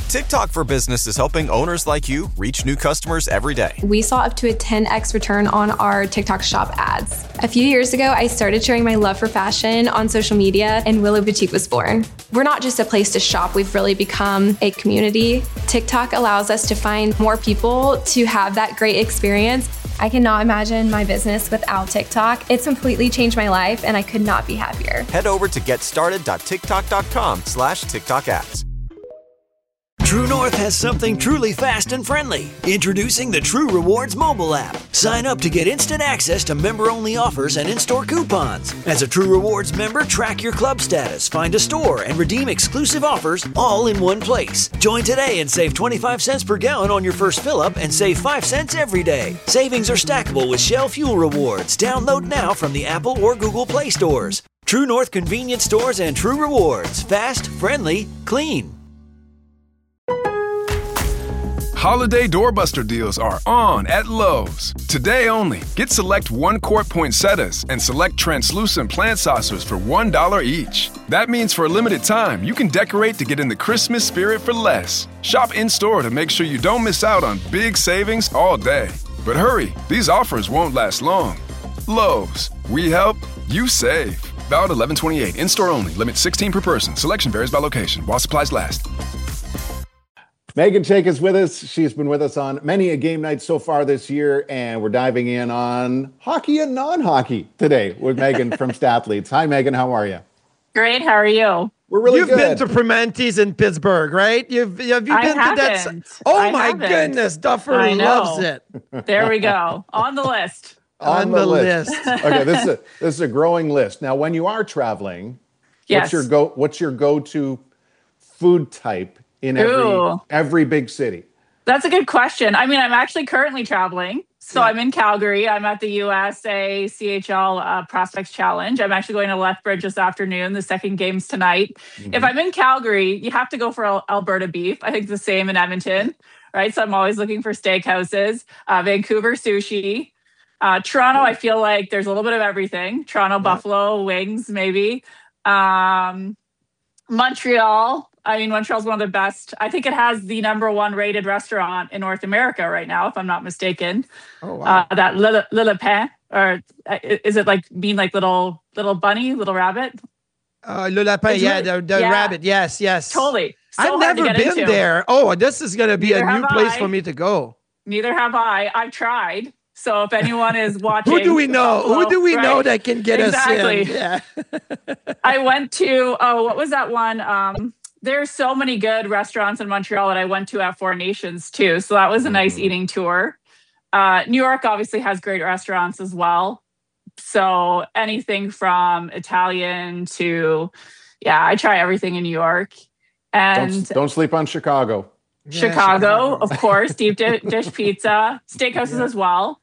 TikTok for Business is helping owners like you reach new customers every day. We saw up to a 10x return on our TikTok shop ads. A few years ago, I started sharing my love for fashion on social media, and Willow Boutique was born. We're not just a place to shop, we've really become a community. TikTok allows us to find more people to have that great experience. I cannot imagine my business without TikTok. It's completely changed my life, and I could not be happier. Head over to getstarted.tiktok.com/TikTok ads. True North has something truly fast and friendly. Introducing the True Rewards mobile app. Sign up to get instant access to member-only offers and in-store coupons. As a True Rewards member, track your club status, find a store, and redeem exclusive offers all in one place. Join today and save 25 cents per gallon on your first fill-up and save 5 cents every day. Savings are stackable with Shell Fuel Rewards. Download now from the Apple or Google Play stores. True North convenience stores and True Rewards. Fast, friendly, clean. Holiday doorbuster deals are on at Lowe's. Today only, get select 1-quart poinsettias and select translucent plant saucers for $1 each. That means for a limited time, you can decorate to get in the Christmas spirit for less. Shop in-store to make sure you don't miss out on big savings all day. But hurry, these offers won't last long. Lowe's, we help, you save. Valid 11/28, in-store only, limit 16 per person. Selection varies by location, while supplies last. Megan Shake is with us. She's been with us on many a game night so far this year, and we're diving in on hockey and non-hockey today with Megan from Stathletes. Hi, Megan. How are you? Great. How are you? We're really good. You've been to Primanti's in Pittsburgh, right? Have you been to that? Oh, my goodness. Duffer loves it. There we go. On the list. On the list. Okay, this is a growing list. Now, when you are traveling, yes. what's your go-to food type in every big city? That's a good question. I mean, I'm actually currently traveling. So I'm in Calgary. I'm at the USA CHL Prospects Challenge. I'm actually going to Lethbridge this afternoon. The second game's tonight. Mm-hmm. If I'm in Calgary, you have to go for Alberta beef. I think it's the same in Edmonton, right? So I'm always looking for steakhouses. Vancouver sushi. Toronto, I feel like there's a little bit of everything. Toronto buffalo wings, maybe. Montreal. I mean, Montreal's one of the best. I think it has the #1 rated restaurant in North America right now, if I'm not mistaken. Oh, wow. That Le Lapin, or is it like being like little bunny, little rabbit? Le Lapin, the rabbit. Yes. Totally. So I've never been there. Oh, this is going to be a new place for me to go. Neither have I. I've tried. So if anyone is watching, who do we know? Who do we know that can get us in? Yeah. I went to what was that one? There's so many good restaurants in Montreal that I went to at Four Nations too. So that was a nice eating tour. New York obviously has great restaurants as well. So anything from Italian to, I try everything in New York. And don't sleep on Chicago. Chicago, of course, deep dish pizza, steakhouses as well.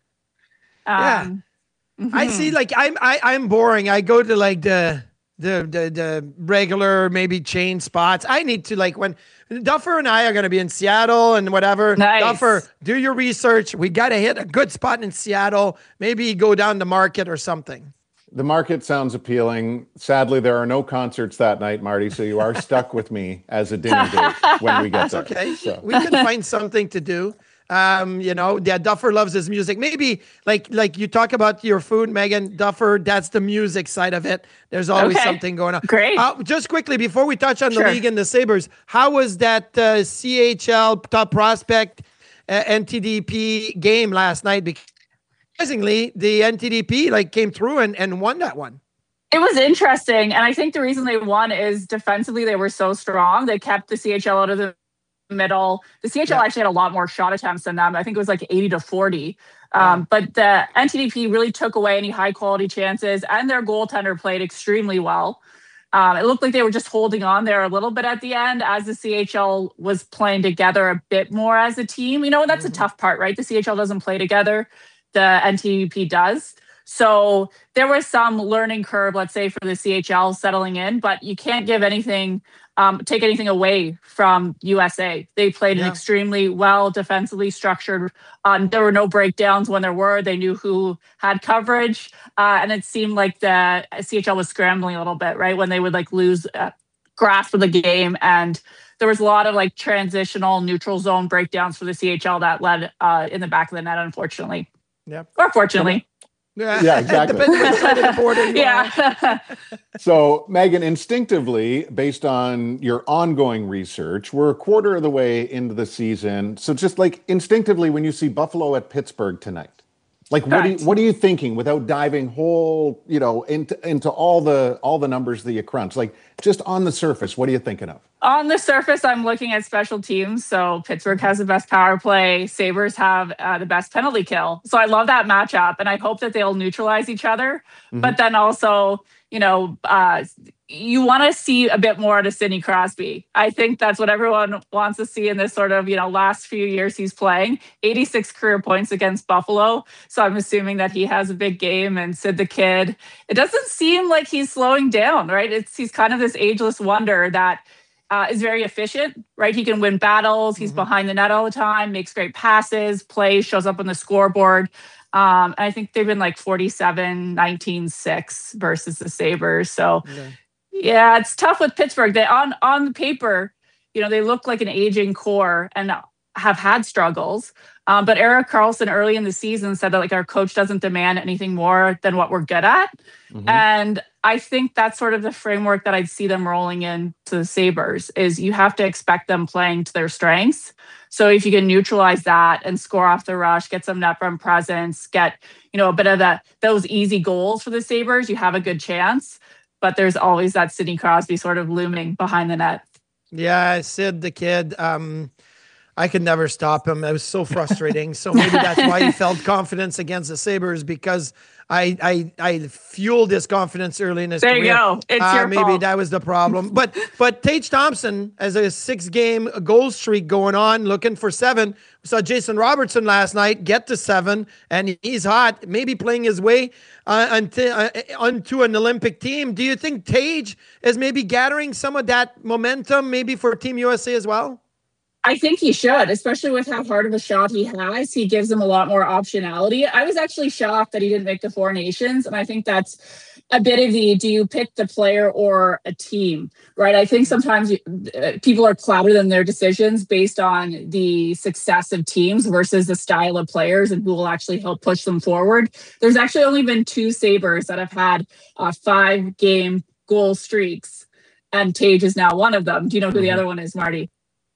I see. Like I'm boring. I go to like the regular maybe chain spots. I need to, like, when Duffer and I are going to be in Seattle and whatever. Nice. Duffer, do your research. We got to hit a good spot in Seattle. Maybe go down the Market or something. The Market sounds appealing. Sadly, there are no concerts that night, Marty, so you are stuck with me as a dinner date when we get there. Okay. So. We can find something to do. Duffer loves his music. Maybe like you talk about your food, Megan. Duffer, that's the music side of it. There's always something going on. Great. Just quickly before we touch on the league and the Sabres, how was that CHL top prospect NTDP game last night? Because surprisingly, the NTDP came through and won that one. It was interesting, and I think the reason they won is defensively they were so strong. They kept the CHL out of the middle. The CHL actually had a lot more shot attempts than them. I think it was like 80-40. But the NTDP really took away any high quality chances, and their goaltender played extremely well. It looked like they were just holding on there a little bit at the end as the CHL was playing together a bit more as a team. You know, that's a tough part, right? The CHL doesn't play together. The NTDP does. So there was some learning curve, let's say, for the CHL settling in, but you can't give anything, take anything away from USA. They played an extremely well defensively structured. There were no breakdowns when there were. They knew who had coverage. And it seemed like the CHL was scrambling a little bit, right? When they would lose grasp of the game and there was a lot of like transitional neutral zone breakdowns for the CHL that led in the back of the net, unfortunately. Yep. Or fortunately. Yeah, exactly. Depends which side of the border you Yeah. So, Megan, instinctively, based on your ongoing research, we're a quarter of the way into the season. So, just like instinctively, when you see Buffalo at Pittsburgh tonight, like what are you thinking without diving into all the numbers that you crunch? Like just on the surface, what are you thinking of? On the surface, I'm looking at special teams. So Pittsburgh has the best power play. Sabres have the best penalty kill. So I love that matchup, and I hope that they'll neutralize each other. Mm-hmm. But then also, you want to see a bit more out of Sidney Crosby. I think that's what everyone wants to see in this sort of, last few years he's playing. 86 career points against Buffalo. So I'm assuming that he has a big game. And Sid the Kid, it doesn't seem like he's slowing down, right? He's kind of this ageless wonder that is very efficient, right? He can win battles. He's behind the net all the time, makes great passes, plays, shows up on the scoreboard. I think they've been like 47-19-6 versus the Sabres. So yeah, it's tough with Pittsburgh. They on the paper, they look like an aging core and have had struggles. But Erik Karlsson early in the season said that like our coach doesn't demand anything more than what we're good at. Mm-hmm. And I think that's sort of the framework that I'd see them rolling in to the Sabres is you have to expect them playing to their strengths. So if you can neutralize that and score off the rush, get some net run presence, get, a bit of those easy goals for the Sabres, you have a good chance. But there's always that Sidney Crosby sort of looming behind the net. Yeah, Sid the Kid. I could never stop him. It was so frustrating. So maybe that's why he felt confidence against the Sabres, because I fueled his confidence early in his career. There you go. It's your maybe fault. that was the problem. But Tage Thompson has a 6-game goal streak going on, looking for 7. We saw Jason Robertson last night get to 7, and he's hot, maybe playing his way onto an Olympic team. Do you think Tage is maybe gathering some of that momentum, maybe for Team USA as well? I think he should, especially with how hard of a shot he has. He gives him a lot more optionality. I was actually shocked that he didn't make the 4 Nations. And I think that's a bit of do you pick the player or a team, right? I think sometimes people are clouded in their decisions based on the success of teams versus the style of players and who will actually help push them forward. There's actually only been 2 Sabres that have had 5-game goal streaks, and Tage is now one of them. Do you know who the other one is, Marty?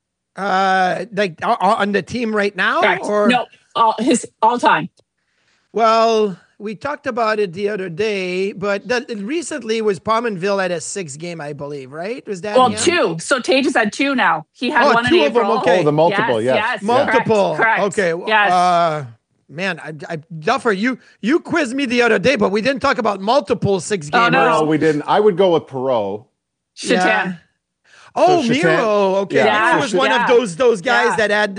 Like on the team right now? Correct. Or no, his all time. Well, we talked about it the other day, but recently was Pominville at a 6-game, I believe, right? Was that him? 2? So Tage has had 2 now. He had one in 2 of them, April. okay. Oh, the multiple, yes. Multiple. Correct. Okay. Yes. Man, Duffer, you quizzed me the other day, but we didn't talk about multiple 6-gamers. Oh, No, we didn't. I would go with Perreault. Shatan. Yeah. Oh, So Miro. Okay, Yeah. Miro was one of those guys that had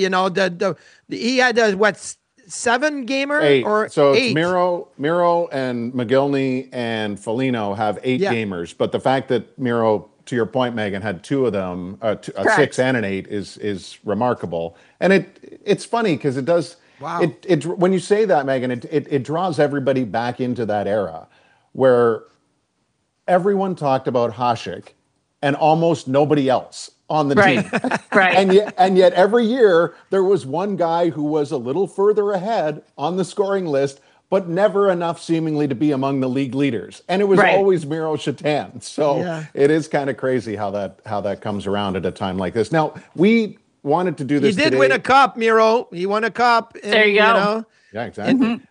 he had a 7-gamer 8. or so 8. It's Miro and McGillney and Foligno have 8 gamers, but the fact that Miro, to your point, Megan, had 2 of them, a 6 and an 8 is remarkable. And it's funny because it does. Wow. It when you say that, Megan, it draws everybody back into that era where everyone talked about Hasek and almost nobody else on the team. Right. And yet every year there was one guy who was a little further ahead on the scoring list, but never enough seemingly to be among the league leaders. And it was always Miro Shatan. So it is kind of crazy how that comes around at a time like this. Now, we wanted to do this He did today. win a cup, Miro. He won a cup. There you go. Yeah, exactly.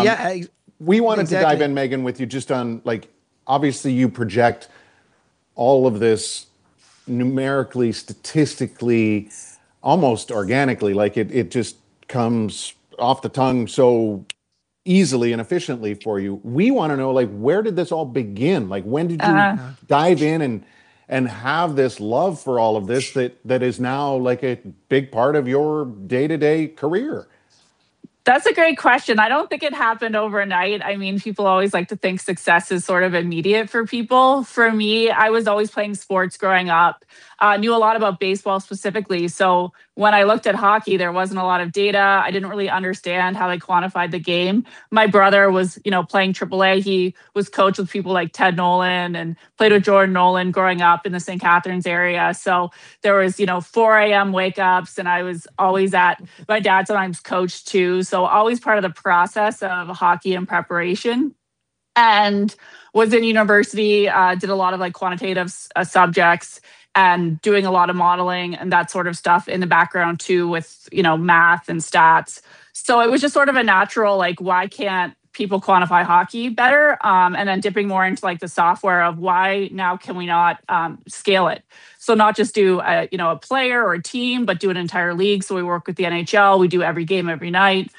We wanted to dive in, Megan, with you just on, like, obviously you project all of this numerically, statistically, almost organically, like it just comes off the tongue so easily and efficiently for you. We want to know, like, where did this all begin? Like, when did you dive in and have this love for all of this that is now like a big part of your day-to-day career? That's a great question. I don't think it happened overnight. I mean, people always like to think success is sort of immediate for people. For me, I was always playing sports growing up. knew a lot about baseball specifically. So when I looked at hockey, there wasn't a lot of data. I didn't really understand how they quantified the game. My brother was, playing AAA. He was coached with people like Ted Nolan and played with Jordan Nolan growing up in the St. Catharines area. So there was, 4 a.m. wake ups, and I was always my dad sometimes coached too. So always part of the process of hockey and preparation. And was in university, did a lot of quantitative subjects and doing a lot of modeling and that sort of stuff in the background too with, math and stats. So it was just sort of a natural, why can't people quantify hockey better? And then dipping more into the software of why now can we not scale it? So not just do a player or a team, but do an entire league. So we work with the NHL. We do every game every night,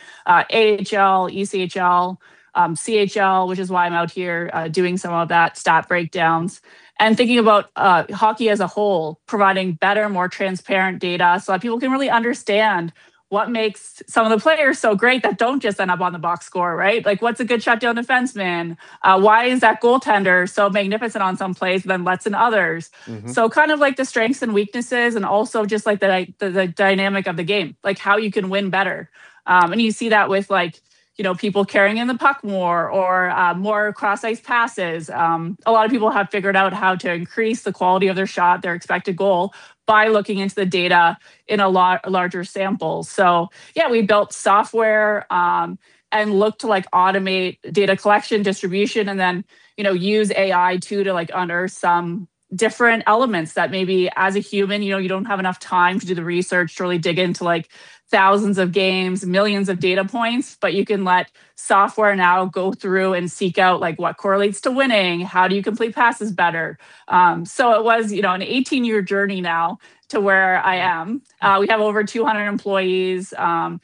AHL, ECHL, CHL, which is why I'm out here doing some of that stat breakdowns and thinking about hockey as a whole, providing better, more transparent data so that people can really understand what makes some of the players so great that don't just end up on the box score, right? What's a good shutdown defenseman? Why is that goaltender so magnificent on some plays and then lets in others? Mm-hmm. So kind of the strengths and weaknesses, and also just the dynamic of the game, how you can win better. And you see that with people carrying in the puck more or more cross-ice passes. A lot of people have figured out how to increase the quality of their shot, their expected goal, by looking into the data in a larger sample. So yeah, we built software and looked to automate data collection, distribution, and then, use AI too to unearth some different elements that maybe as a human, you don't have enough time to do the research to really dig into thousands of games, millions of data points, but you can let software now go through and seek out what correlates to winning. How do you complete passes better? So it was, an 18-year journey now to where I am. We have over 200 employees, and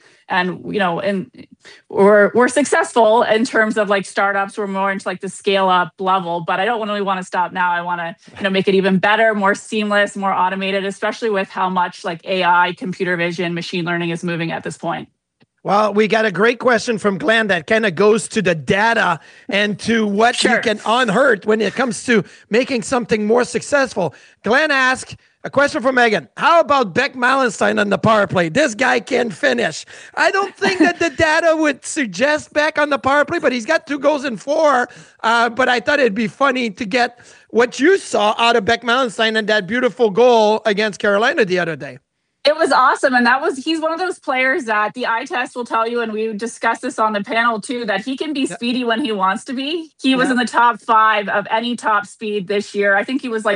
we're successful in terms of startups. We're more into the scale up level, but I don't really want to stop now. I want to make it even better, more seamless, more automated, especially with how much AI, computer vision, machine learning is moving at this point. Well, we got a great question from Glenn that kind of goes to the data and to what you can unearth when it comes to making something more successful. Glenn asked a question from Megan. How about Beck Malenstein on the power play? This guy can finish. I don't think that the data would suggest Beck on the power play, but he's got 2 goals and 4. But I thought it'd be funny to get what you saw out of Beck Malenstein and that beautiful goal against Carolina the other day. It was awesome. And he's one of those players that the eye test will tell you, and we discussed this on the panel too, that he can be speedy when he wants to be. He was in the top 5 of any top speed this year. I think he was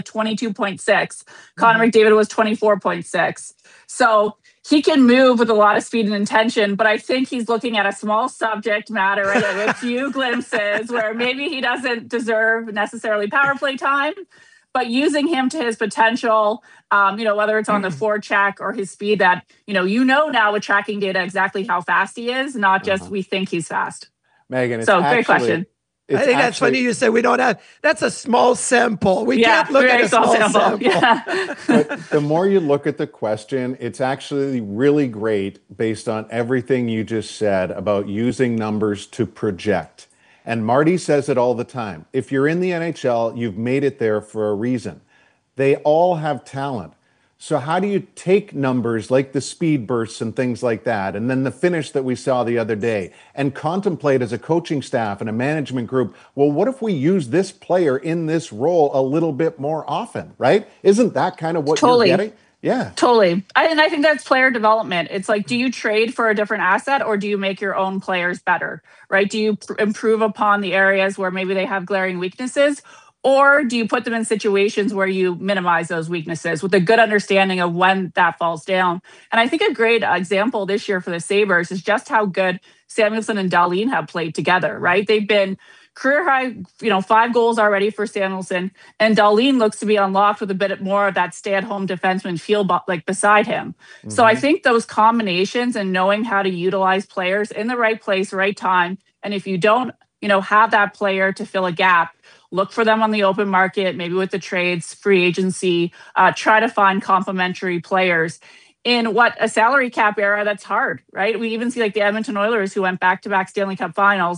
22.6. Connor McDavid was 24.6. So he can move with a lot of speed and intention, but I think he's looking at a small subject matter, right? A few glimpses where maybe he doesn't deserve necessarily power play time. But using him to his potential, whether it's on the forecheck or his speed that, now with tracking data exactly how fast he is, not just we think he's fast. Megan, great question. I think that's funny you say we don't have, that's a small sample. We can't look at a small sample. Yeah. But the more you look at the question, it's actually really great based on everything you just said about using numbers to project. And Marty says it all the time. If you're in the NHL, you've made it there for a reason. They all have talent. So how do you take numbers like the speed bursts and things like that, and then the finish that we saw the other day, and contemplate as a coaching staff and a management group, well, what if we use this player in this role a little bit more often, right? Isn't that kind of what you're getting? Yeah. Totally. And I think that's player development. It's do you trade for a different asset, or do you make your own players better, right? Do you improve upon the areas where maybe they have glaring weaknesses, or do you put them in situations where you minimize those weaknesses with a good understanding of when that falls down? And I think a great example this year for the Sabres is just how good Samuelsson and Dahlin have played together, right? They've been career high, 5 goals already for Samuelsson, and Dahlin looks to be unlocked with a bit more of that stay-at-home defenseman feel beside him. Mm-hmm. So I think those combinations and knowing how to utilize players in the right place, right time, and if you don't, have that player to fill a gap, look for them on the open market, maybe with the trades, free agency, try to find complementary players. In what a salary cap era, that's hard, right? We even see the Edmonton Oilers, who went back-to-back Stanley Cup finals,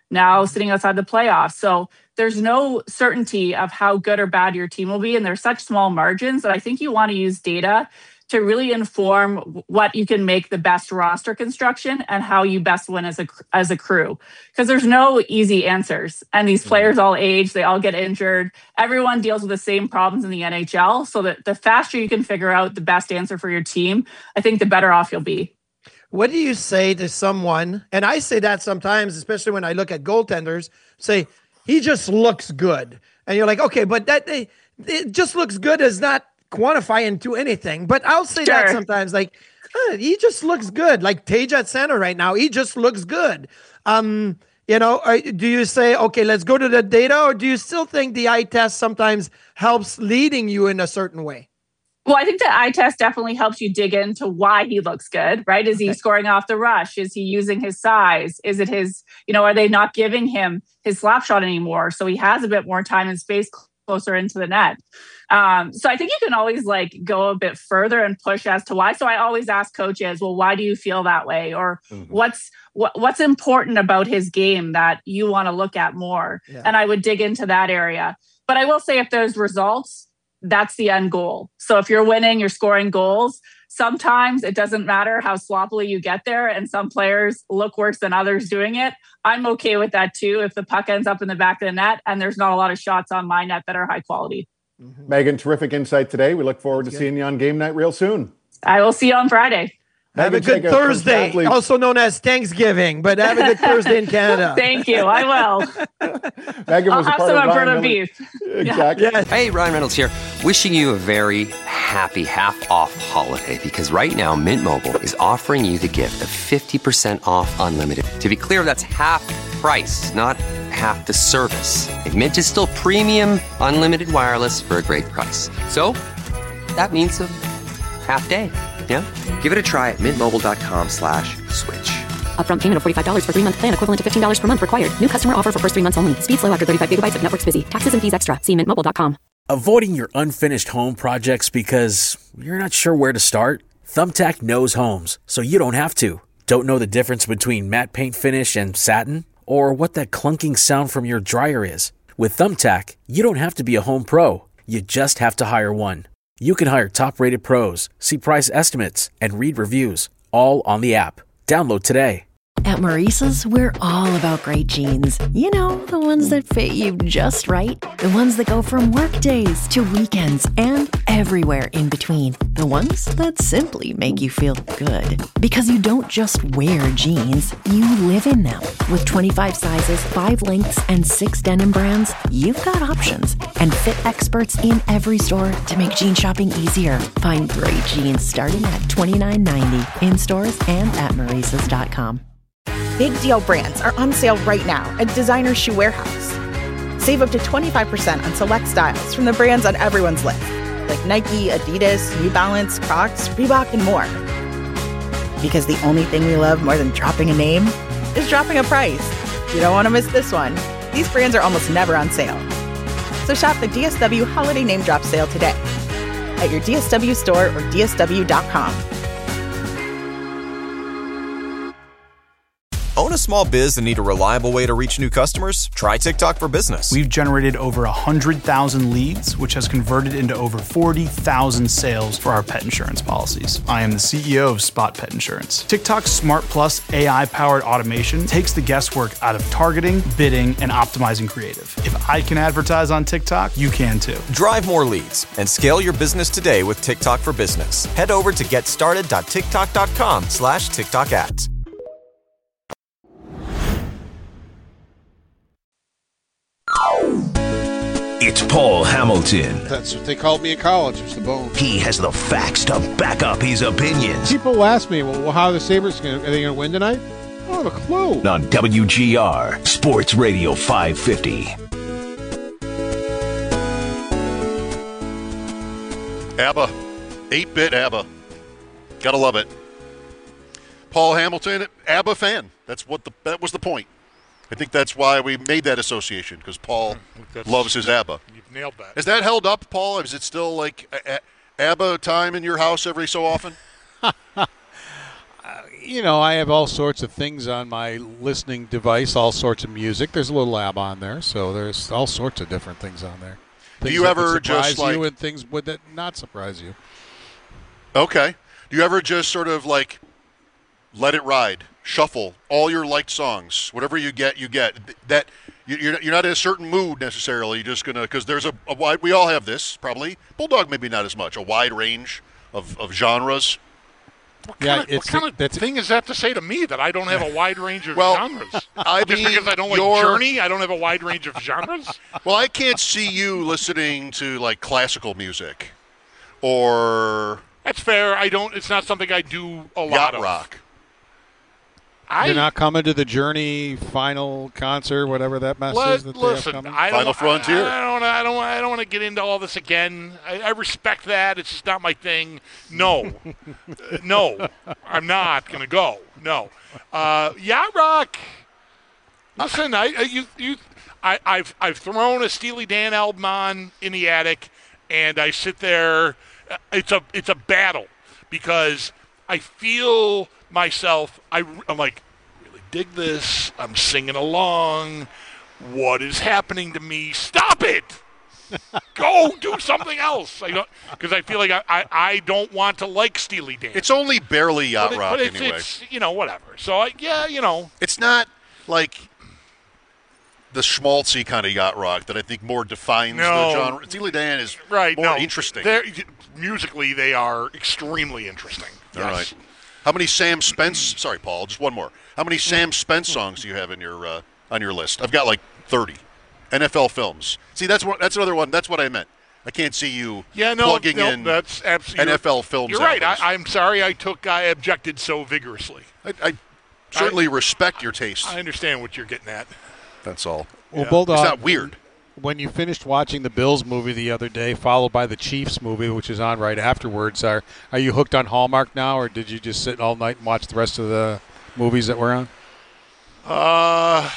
now sitting outside the playoffs. So there's no certainty of how good or bad your team will be. And there's such small margins that I think you want to use data to really inform what you can make the best roster construction and how you best win as a crew. Because there's no easy answers. And these players all age, they all get injured. Everyone deals with the same problems in the NHL. So that the faster you can figure out the best answer for your team, I think the better off you'll be. What do you say to someone, and I say that sometimes, especially when I look at goaltenders, say, he just looks good. And you're like, okay, but it just looks good is not quantify into anything. But I'll say that sometimes, like, he just looks good. Like Tage at center right now, he just looks good. Do you say, okay, let's go to the data, or do you still think the eye test sometimes helps leading you in a certain way? Well, I think the eye test definitely helps you dig into why he looks good, right? Is he scoring off the rush? Is he using his size? Is it his, are they not giving him his slap shot anymore? So he has a bit more time and space closer into the net. So I think you can always go a bit further and push as to why. So I always ask coaches, well, why do you feel that way? Or what's important about his game that you want to look at more? Yeah. And I would dig into that area. But I will say if there's results, that's the end goal. So if you're winning, you're scoring goals. Sometimes it doesn't matter how sloppily you get there, and some players look worse than others doing it. I'm okay with that too if the puck ends up in the back of the net and there's not a lot of shots on my net that are high quality. Mm-hmm. Megan, terrific insight today. We look forward to seeing you on game night real soon. I will see you on Friday. Have a good Thursday, also known as Thanksgiving, but have a good Thursday in Canada. Thank you. I will. Megan I'll was have some Alberta beef. Exactly. Yeah. Hey, Ryan Reynolds here. Wishing you a very happy half-off holiday, because right now Mint Mobile is offering you the gift of 50% off unlimited. To be clear, that's half price, not half the service. Mint is still premium unlimited wireless for a great price. So that means a half day. Yeah? Give it a try at mintmobile.com/switch. Upfront payment of $45 for 3-month plan, equivalent to $15 per month required. New customer offer for first 3 months only. Speed slow after 35 gigabytes if network's busy. Taxes and fees extra. See mintmobile.com. Avoiding your unfinished home projects because you're not sure where to start? Thumbtack knows homes, so you don't have to. Don't know the difference between matte paint finish and satin? Or what that clunking sound from your dryer is? With Thumbtack, you don't have to be a home pro. You just have to hire one. You can hire top-rated pros, see price estimates, and read reviews, all on the app. Download today. At Maurice's, we're all about great jeans. You know, the ones that fit you just right. The ones that go from work days to weekends and everywhere in between. The ones that simply make you feel good. Because you don't just wear jeans, you live in them. With 25 sizes, 5 lengths, and 6 denim brands, you've got options. And fit experts in every store to make jean shopping easier. Find great jeans starting at $29.90 in stores and at Maurice's.com. Big Deal brands are on sale right now at Designer Shoe Warehouse. Save up to 25% on select styles from the brands on everyone's list, like Nike, Adidas, New Balance, Crocs, Reebok, and more. Because the only thing we love more than dropping a name is dropping a price. You don't want to miss this one. These brands are almost never on sale. So shop the DSW Holiday Name Drop Sale today at your DSW store or DSW.com. Own a small biz and need a reliable way to reach new customers? Try TikTok for Business. We've generated over 100,000 leads, which has converted into over 40,000 sales for our pet insurance policies. I am the CEO of Spot Pet Insurance. TikTok's Smart Plus AI-powered automation takes the guesswork out of targeting, bidding, and optimizing creative. If I can advertise on TikTok, you can too. Drive more leads and scale your business today with TikTok for Business. Head over to getstarted.tiktok.com/TikTok ads. It's Paul Hamilton. That's what they called me in college, was the bone. He has the facts to back up his opinions. People ask me, well, how are the Sabres going to, are they going to win tonight? I don't have a clue. On WGR, Sports Radio 550. ABBA. 8-bit ABBA. Gotta love it. Paul Hamilton, ABBA fan. That was the point. I think that's why we made that association, because Paul loves his ABBA. You've nailed that. Has that held up, Paul? Is it still like ABBA time in your house every so often? I have all sorts of things on my listening device, all sorts of music. There's a little app on there, so there's all sorts of different things on there. Things do you that ever would surprise just you and things would that not surprise you? Okay. Do you ever just sort of like let it ride, shuffle all your liked songs, whatever you get. That you're not in a certain mood necessarily. You're just gonna because there's a wide. We all have this probably. Bulldog maybe not as much. A wide range of genres. What kind of thing is that to say to me that I don't have a wide range of genres? Just because I don't like Journey, I don't have a wide range of genres? Well, I can't see you listening to like classical music or... That's fair. It's not something I do a lot yacht of. rock. You're not coming to the Journey final concert, whatever that mess is that they have coming? Final Frontier. I don't want to get into all this again. I respect that. It's just not my thing. No, no, I'm not going to go. No, yacht rock. Listen, I've thrown a Steely Dan album on in the attic, and I sit there. It's a battle because I feel myself. I'm like, really dig this. I'm singing along. What is happening to me? Stop it! Go do something else. Because I feel like I don't want to like Steely Dan. It's only barely yacht rock anyway. It's whatever. So it's not like the schmaltzy kind of yacht rock that I think more defines the genre. Steely Dan is more interesting. Musically, they are extremely interesting. All right. How many Sam Spence? Sorry, Paul. Just one more. How many Sam Spence songs do you have in your on your list? I've got like 30. NFL films. See, that's another one. That's what I meant. I can't see you plugging in that's absolutely, NFL films. You're right. I'm sorry. I objected so vigorously. I certainly respect your taste. I understand what you're getting at. That's all. Well, Bulldog, it's not weird. When you finished watching the Bills movie the other day, followed by the Chiefs movie, which is on right afterwards, are you hooked on Hallmark now, or did you just sit all night and watch the rest of the movies that were on? I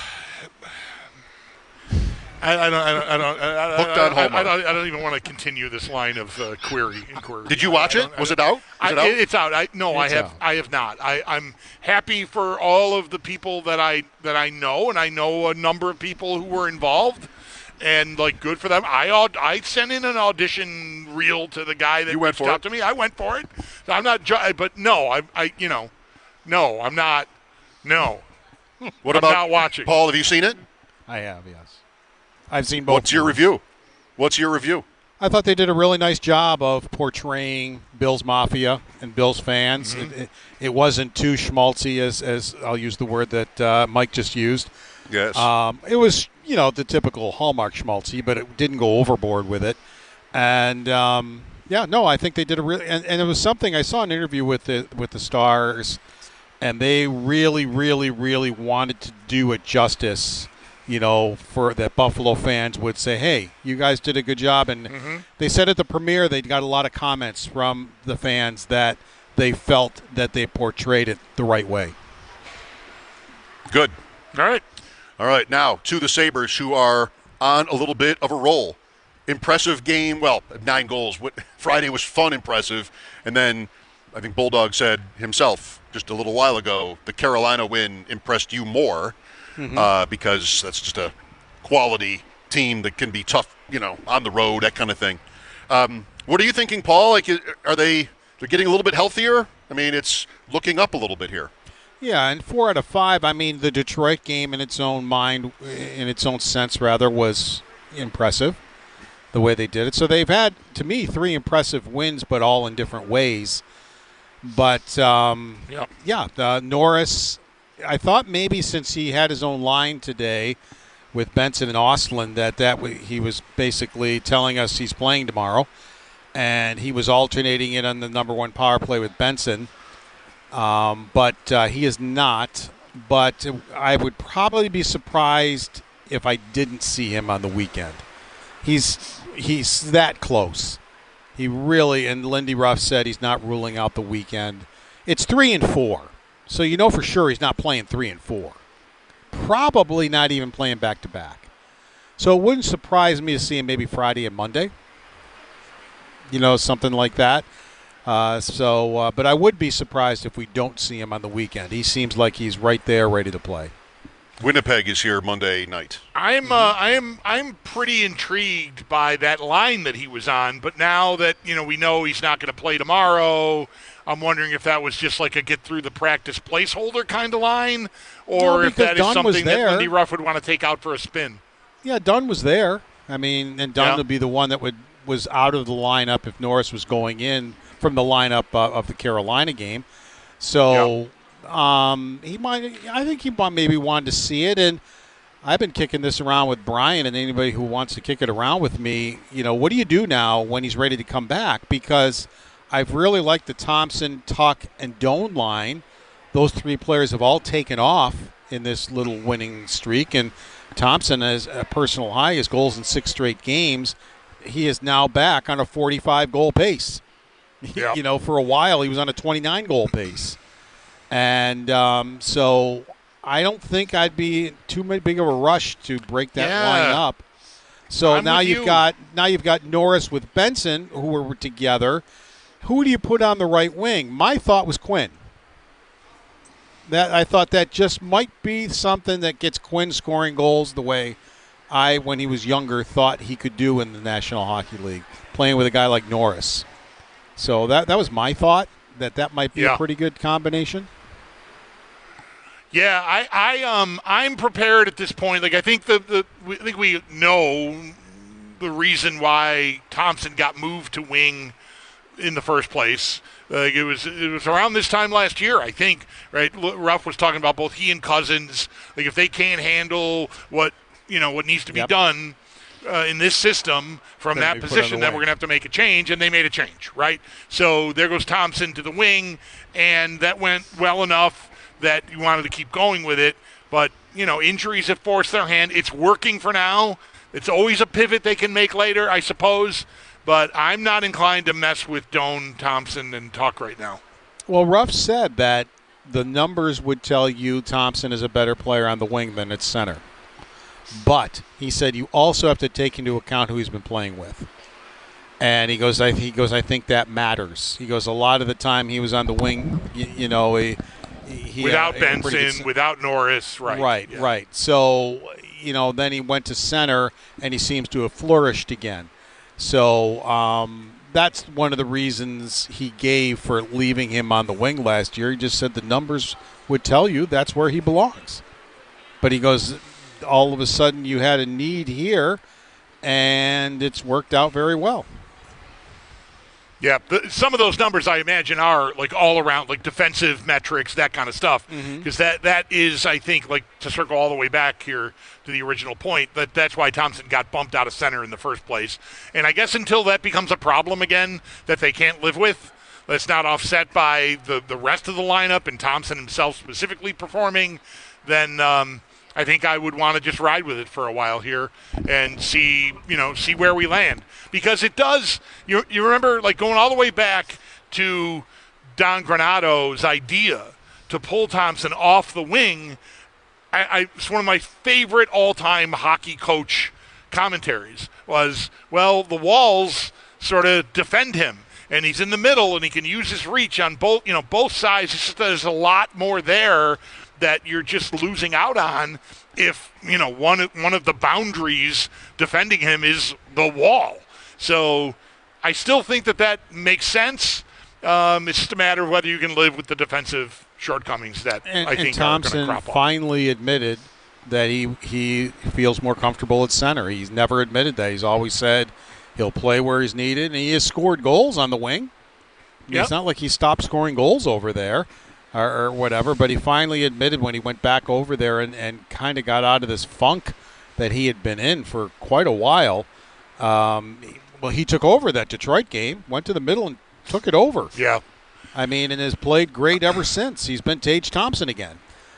don't even want to continue this line of inquiry. Did you watch it? Was it out? It's out. I have not. I'm happy for all of the people that I know, and I know a number of people who were involved, and like good for them. I sent in an audition reel to the guy that reached out to me. I went for it. So I'm not, but no, no, I'm not. No. What I'm about not watching? Paul? Have you seen it? I have, yes. I've seen both. What's your review? I thought they did a really nice job of portraying Bills Mafia and Bills fans. Mm-hmm. It wasn't too schmaltzy, as I'll use the word that Mike just used. Yes. It was, the typical Hallmark schmaltzy, but it didn't go overboard with it. And, I think they did a really – and it was something – I saw an interview with the Stars, and they really, really, really wanted to do it justice – for that Buffalo fans would say, hey, you guys did a good job. And they said at the premiere they got a lot of comments from the fans that they felt that they portrayed it the right way. Good. All right. Now, to the Sabres, who are on a little bit of a roll. Impressive game. Well, 9 goals. Friday was fun, impressive. And then I think Bulldog said himself just a little while ago, the Carolina win impressed you more. Because that's just a quality team that can be tough, on the road, that kind of thing. What are you thinking, Paul? Like, they're getting a little bit healthier? I mean, it's looking up a little bit here. Yeah, and 4 out of 5. I mean, the Detroit game in its own sense, was impressive, the way they did it. So they've had, to me, 3 impressive wins, but all in different ways. But, Norris. I thought maybe since he had his own line today with Benson and Ostlund that he was basically telling us he's playing tomorrow, and he was alternating it on the number 1 power play with Benson, but he is not. But I would probably be surprised if I didn't see him on the weekend. He's that close. He really, and Lindy Ruff said he's not ruling out the weekend. It's 3 and 4. So for sure he's not playing 3 and 4. Probably not even playing back-to-back. So it wouldn't surprise me to see him maybe Friday and Monday. Something like that. But I would be surprised if we don't see him on the weekend. He seems like he's right there, ready to play. Winnipeg is here Monday night. I'm pretty intrigued by that line that he was on, but now that we know he's not going to play tomorrow, I'm wondering if that was just like a get through the practice placeholder kind of line, or if that is something that Lindy Ruff would want to take out for a spin. Yeah, Dunn was there. I mean, and Dunn would be the one that was out of the lineup if Norris was going in from the lineup of the Carolina game. So. I think he maybe wanted to see it, and I've been kicking this around with Brian and anybody who wants to kick it around with me. What do you do now when he's ready to come back? Because I've really liked the Thompson, Tuck, and Doan line. Those three players have all taken off in this little winning streak, and Thompson has a personal high, his goals in 6 straight games. He is now back on a 45-goal pace. Yep. For a while he was on a 29-goal pace. And so I don't think I'd be too big of a rush to break that line up. So now you've got Norris with Benson, who were together. Who do you put on the right wing? My thought was Quinn. I thought that just might be something that gets Quinn scoring goals the way I, when he was younger, thought he could do in the National Hockey League, playing with a guy like Norris. So that was my thought, that might be a pretty good combination. Yeah, I'm prepared at this point. Like I think we know the reason why Thompson got moved to wing in the first place. It was around this time last year, I think. Right, Ruff was talking about both he and Cousins. Like if they can't handle what needs to be done in this system from that position, then we're going to have to make a change, and they made a change. Right, so there goes Thompson to the wing, and that went well enough that you wanted to keep going with it, but injuries have forced their hand. It's working for now. It's always a pivot they can make later, I suppose, but I'm not inclined to mess with Doan, Thompson, and Tuck right now. Well, Ruff said that the numbers would tell you Thompson is a better player on the wing than at center, but he said you also have to take into account who he's been playing with. And he goes, I think that matters. He goes, a lot of the time he was on the wing, he without Benson, without Norris, right. Right. So, then he went to center, and he seems to have flourished again. So that's one of the reasons he gave for leaving him on the wing last year. He just said the numbers would tell you that's where he belongs. But he goes, all of a sudden you had a need here, and it's worked out very well. Yeah, some of those numbers I imagine are like all around, like defensive metrics, that kind of stuff. Because that is, I think, like to circle all the way back here to the original point, that's why Thompson got bumped out of center in the first place. And I guess until that becomes a problem again that they can't live with, that's not offset by the rest of the lineup and Thompson himself specifically performing, then I think I would want to just ride with it for a while here and see where we land. Because it does, you remember like going all the way back to Don Granado's idea to pull Thompson off the wing. It's one of my favorite all-time hockey coach commentaries was, well, the walls sort of defend him. And he's in the middle and he can use his reach on both sides. It's just, there's a lot more there that you're just losing out on if, one of the boundaries defending him is the wall. So I still think that makes sense. It's just a matter of whether you can live with the defensive shortcomings that I think are going to crop up. And Thompson finally admitted that he feels more comfortable at center. He's never admitted that. He's always said he'll play where he's needed, and he has scored goals on the wing. Yep. It's not like he stopped scoring goals over there or whatever, but he finally admitted when he went back over there and kind of got out of this funk that he had been in for quite a while. Well, he took over that Detroit game, went to the middle and took it over. Yeah. I mean, and has played great ever since. He's been Tage Thompson again.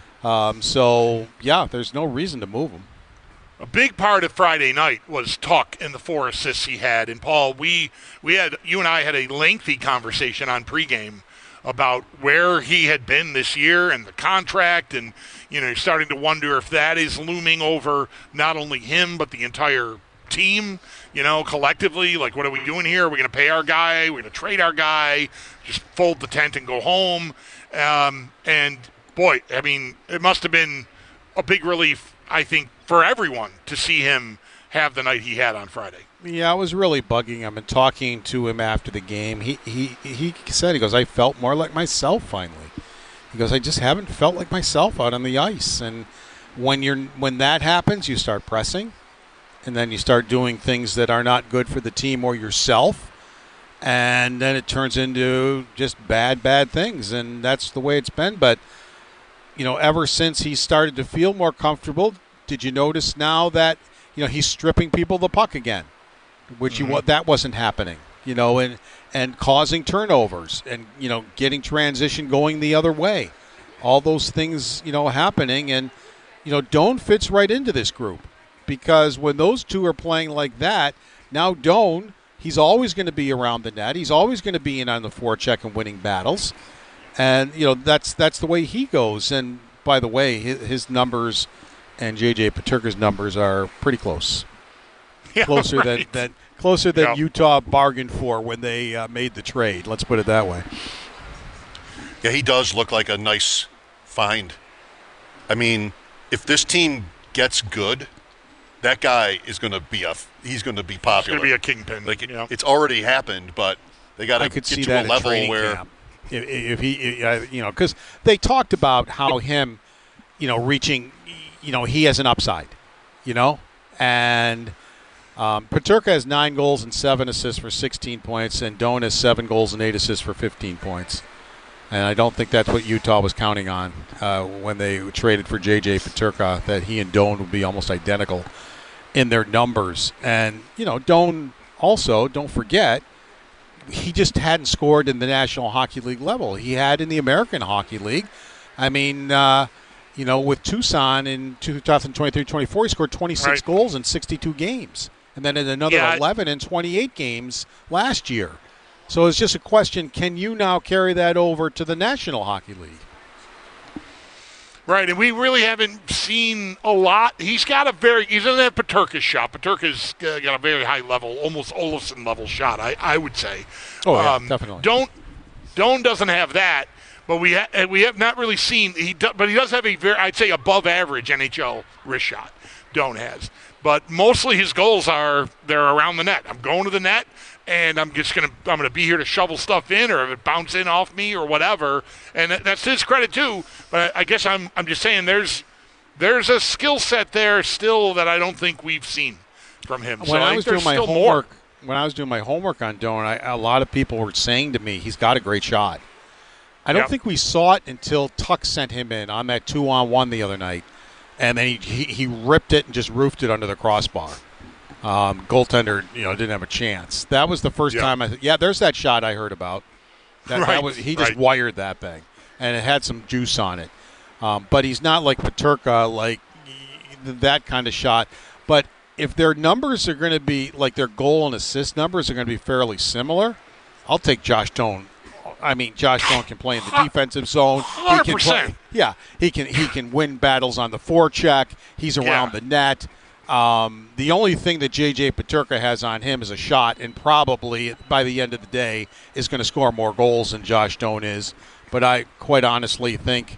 So, yeah, there's no reason to move him. A big part of Friday night was Tuck and the 4 assists he had. And, Paul, you and I had a lengthy conversation on pregame about where he had been this year and the contract. And, you're starting to wonder if that is looming over not only him but the entire team, collectively, like, what are we doing here? Are we going to pay our guy? We're going to trade our guy? Just fold the tent and go home? And, boy, I mean, it must have been a big relief, I think, for everyone to see him have the night he had on Friday. Yeah, I was really bugging him and talking to him after the game. He said, he goes, I felt more like myself finally. He goes, I just haven't felt like myself out on the ice. And when that happens, you start pressing, and then you start doing things that are not good for the team or yourself, and then it turns into just bad things, and that's the way it's been. But, ever since he started to feel more comfortable, did you notice now that, he's stripping people the puck again, which that wasn't happening, and causing turnovers and, getting transition going the other way. All those things, happening, and, Doan fits right into this group, because when those two are playing like that, now Doan, he's always going to be around the net. He's always going to be in on the forecheck and winning battles. And, that's the way he goes. And, by the way, his numbers and J.J. Peterka's numbers are pretty close. Yeah, closer right. than Utah bargained for when they made the trade. Let's put it that way. Yeah, he does look like a nice find. I mean, if this team gets good, that guy is going to be he's going to be popular. He's going to be a kingpin. Like it's already happened, but they got to get to a level where camp. If he, because they talked about how him, reaching, he has an upside, and Peterka has 9 goals and 7 assists for 16 points, and Doan has 7 goals and 8 assists for 15 points. And I don't think that's what Utah was counting on when they traded for J.J. Peterka, that he and Doan would be almost identical in their numbers. And, Doan also, don't forget, he just hadn't scored in the National Hockey League level. He had in the American Hockey League. I mean, with Tucson in 2023-24, he scored 26 goals in 62 games. And then in another 11 in 28 games last year. So it's just a question, can you now carry that over to the National Hockey League? Right, and we really haven't seen a lot. He doesn't have Peterka's shot. Peterka's got a very high level, almost Olofsson level shot, I would say. Oh, yeah, definitely. Doan doesn't have that, but we have not really seen. But he does have a very, I'd say, above average NHL wrist shot. Doan has, but mostly his goals they're around the net. I'm going to the net, and I'm gonna be here to shovel stuff in, or if it bounce in off me or whatever. And that's his credit too. But I guess I'm just saying there's a skill set there still that I don't think we've seen from him. When I was doing my homework on Doan, a lot of people were saying to me he's got a great shot. I don't think we saw it until Tuck sent him in on that 2-on-1 the other night, and then he ripped it and just roofed it under the crossbar. Goaltender, didn't have a chance. That was the first time there's that shot I heard about. He just wired that thing, and it had some juice on it. But he's not like Peterka, like that kind of shot. But if their numbers are going to be, like their goal and assist numbers are going to be fairly similar, I'll take Josh Doan. I mean, Josh Doan can play in the defensive zone. 100%. He can win battles on the forecheck. He's around the net. The only thing that J.J. Peterka has on him is a shot, and probably by the end of the day is going to score more goals than Josh Doan is. But I quite honestly think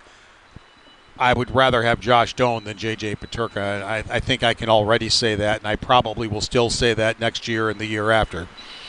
I would rather have Josh Doan than J.J. Peterka. I think I can already say that, and I probably will still say that next year and the year after.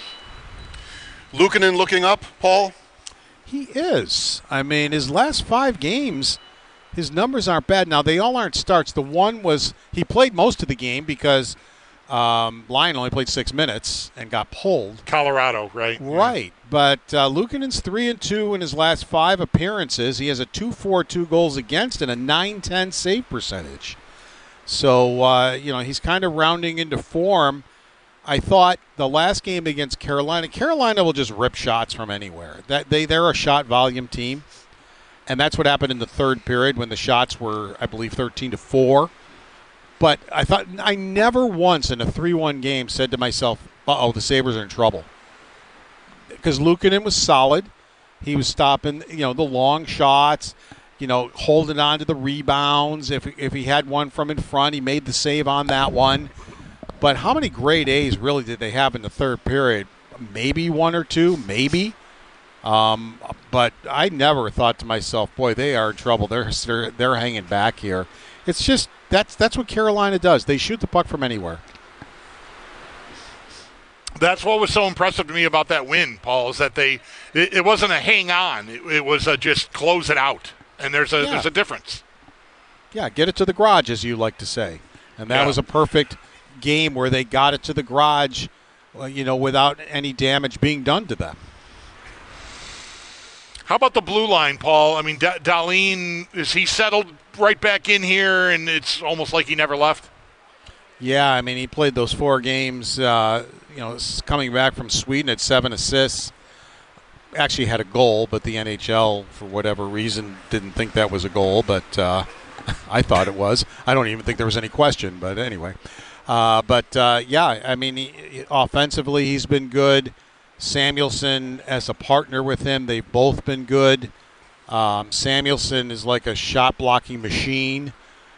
Luukkonen looking up, Paul? He is. I mean, his last 5 games, his numbers aren't bad. Now, they all aren't starts. The one was he played most of the game because Lyon only played 6 minutes and got pulled. Colorado, right? Right. Yeah. But Luukkonen's 3-2 in his last 5 appearances. He has a 2.42 goals against and a 9.10 save percentage. So, he's kind of rounding into form. I thought the last game against Carolina will just rip shots from anywhere. They're a shot volume team. And that's what happened in the third period when the shots were, I believe, 13-4. But I never once in a 3-1 game said to myself, the Sabres are in trouble. Because Luukkonen was solid. He was stopping, the long shots, holding on to the rebounds. If he had one from in front, he made the save on that one. But how many grade A's really did they have in the third period? Maybe one or two, maybe. But I never thought to myself, boy, they are in trouble. They're hanging back here. It's just that's what Carolina does. They shoot the puck from anywhere. That's what was so impressive to me about that win, Paul, is that it wasn't a hang on. It was a just close it out. And there's a difference. Yeah, get it to the garage, as you like to say. And that was a perfect game where they got it to the garage, without any damage being done to them. How about the blue line, Paul? I mean, Dahlin, is he settled right back in here, and it's almost like he never left? Yeah, I mean, he played those 4 games, coming back from Sweden at 7 assists. Actually had a goal, but the NHL, for whatever reason, didn't think that was a goal, but I thought it was. I don't even think there was any question, but anyway. I mean, offensively, he's been good. Samuelsson, as a partner with him, they've both been good. Samuelsson is like a shot-blocking machine.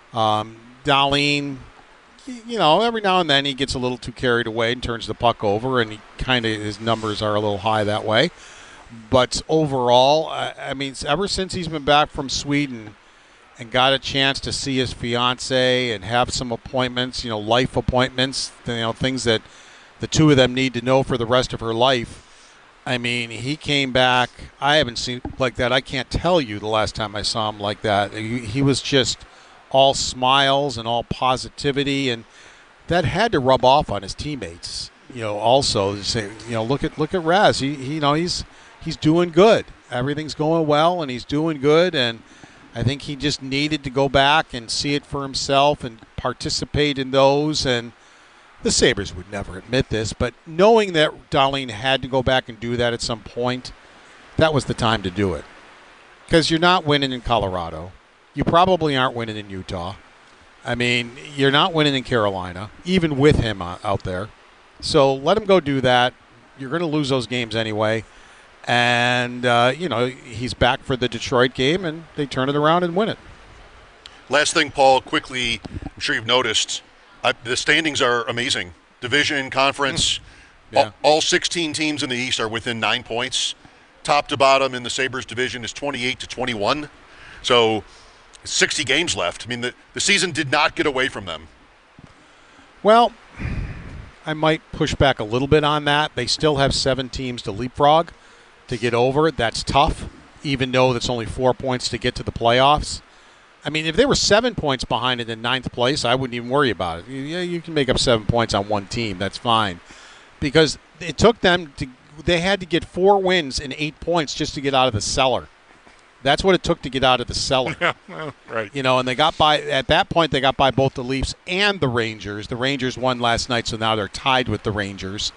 Dahlin, every now and then he gets a little too carried away and turns the puck over, and his numbers are a little high that way. But overall, I mean, ever since he's been back from Sweden and got a chance to see his fiance and have some appointments, life appointments, things that the two of them need to know for the rest of her life. I mean, he came back. I haven't seen like that. I can't tell you the last time I saw him like that. He was just all smiles and all positivity, and that had to rub off on his teammates. Also to say, look at Raz. He's doing good. Everything's going well, and he's doing good. And I think he just needed to go back and see it for himself and participate in those. And the Sabres would never admit this, but knowing that Dahlin had to go back and do that at some point, that was the time to do it. Because you're not winning in Colorado. You probably aren't winning in Utah. I mean, you're not winning in Carolina, even with him out there. So let him go do that. You're going to lose those games anyway. And, he's back for the Detroit game, and they turn it around and win it. Last thing, Paul, quickly, I'm sure you've noticed, the standings are amazing. Division, conference, all 16 teams in the East are within 9 points. Top to bottom in the Sabres division is 28-21. So 60 games left. I mean, the season did not get away from them. Well, I might push back a little bit on that. They still have 7 teams to leapfrog to get over. That's tough, even though that's only 4 points to get to the playoffs. I mean, if they were 7 points behind it in 9th place, I wouldn't even worry about it. Yeah, you can make up 7 points on one team. That's fine. Because it took them they had to get 4 wins and 8 points just to get out of the cellar. That's what it took to get out of the cellar. Yeah, well, right. And they got by, at that point, they got by both the Leafs and the Rangers. The Rangers won last night, so now they're tied with the Rangers.